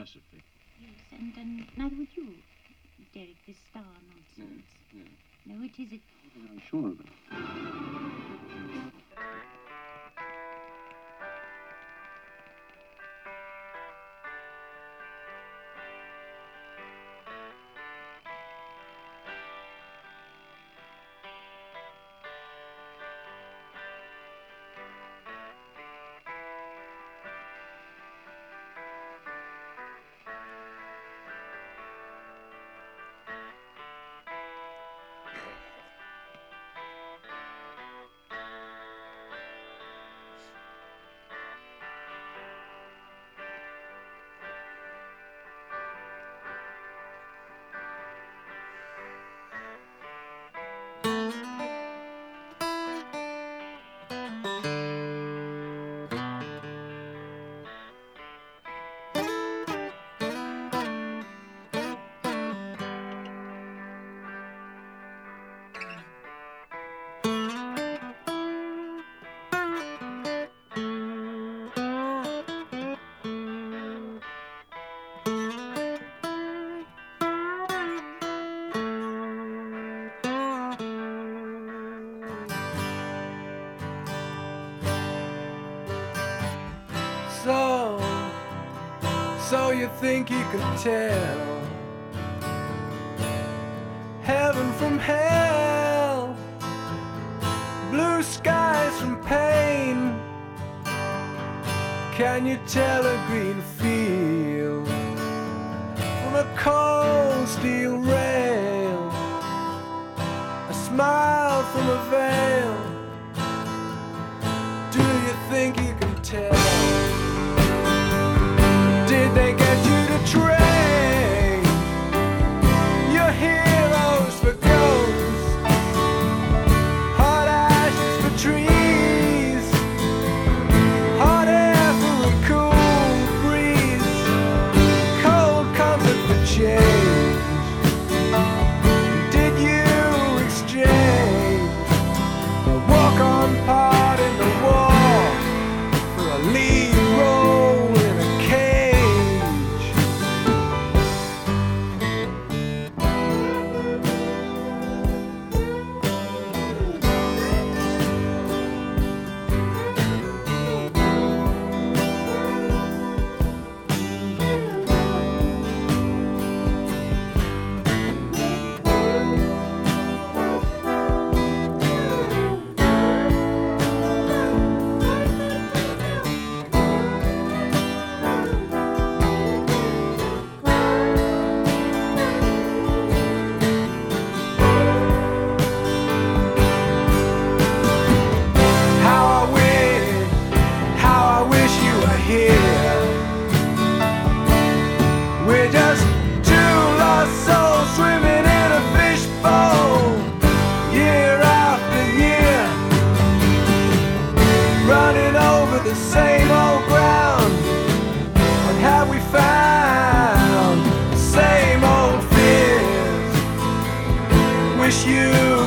philosophy. Yes, and neither would you, Derek, this star nonsense. No. No, it isn't. I'm sure of it. So you think you can tell heaven from hell, blue skies from pain? Can you tell a green field from a cold steel rail, a smile from a veil? Do you think you can tell? Did they get you to trade your heroes for ghosts, hot ashes for trees, hot air for a cool breeze, cold comfort for change? Did you exchange a walk-on part in the war for a lead role in a cage? How I wish you were here. We're just two lost souls swimming in a fishbowl, year after year, running over the same old ground. What have we found? The same old fears. Wish you